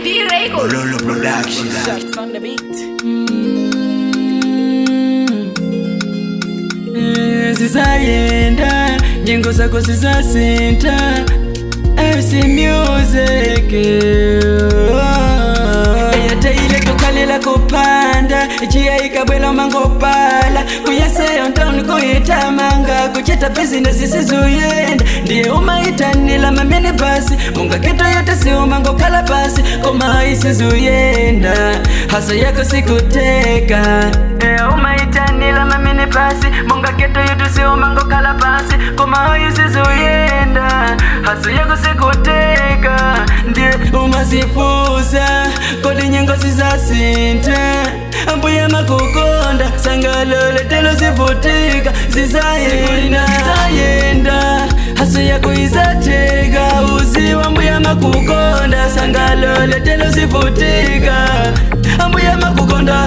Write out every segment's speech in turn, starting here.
MV Records. Ololo Production. Shots on the beat. Zizayenda, nyimbo zako zizasinta, MC Music. Yataile tukalila kupanda, ichia ikabwela mangopala, kuyaseyo ntoni kuyitamanga, kuchita business isizuyenda, ndiye umaitanila mamini basi, munga kito yote si umango kalabasi, kuma isizuyenda, hasa yako sikuteka. Umaitanila mamini basi, munga kito yote si umango kalabasi, kuma isizuyenda, hasa yako sikuteka, ndiye umazifuza, kodi nyengo zizasinta, ambuya makukonda, sangalole telo zivutika, zizayenda, haso yako izatega, uziwa ambuya makukonda, sangalole telo zivutika, ambuya makukonda,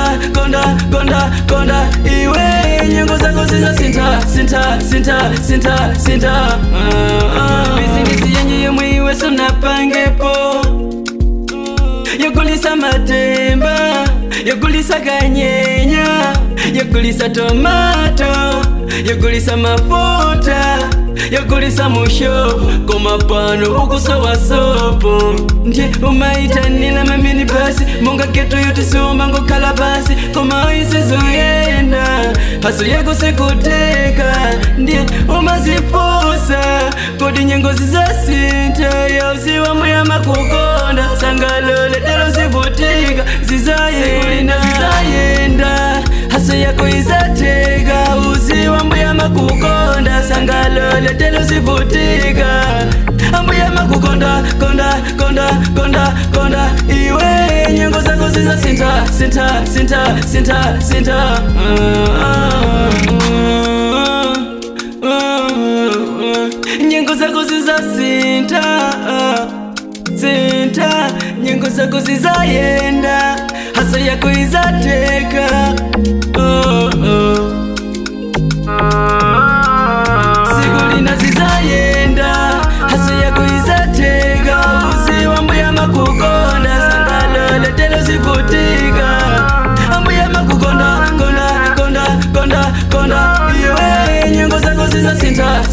konda, iwe nyengo zako zizasinta, sinta. Business yenye yemwe iwe sunapangepo, yokulisa matemba, yokulisa kanyenya, yokulisa tomato, yokulisa mafuta, yokulisa musho, komapano ukusowa sopo. Nje umaitanila mamini basi, munga keto yote sumango kalabasi, koma isizuyenda, haso yako sikuteka, ndiye umazifusa, kodi nyengo zizasinta, yausiwa muya makukonda, sangalole telo zivutika, zizayenda, haso yako izateka, usiwa muya makukonda, sangalole telo zivutika, ambuya makukonda, konda, iwe nyengo zako zizasinta, sinta. Nyengo zako zizasinta, nyengo zako zizayenda, hasa yako izateka, sigulina zizayenda, hasa yako izateka, usiwa ambuya makukonda, sangalole telo zivutika, ambuya makukonda, konda, iwe nyengo zako zizasinta,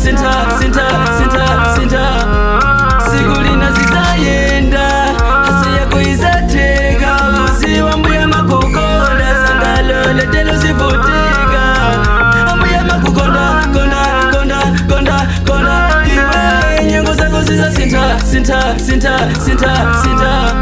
sigulina zizayenda, hasa yako izateka, usiwa ambuya makukonda, sangalole telo zivutika, ambuya makukonda, konda, iwe nyengo zako zizasinta, sinta.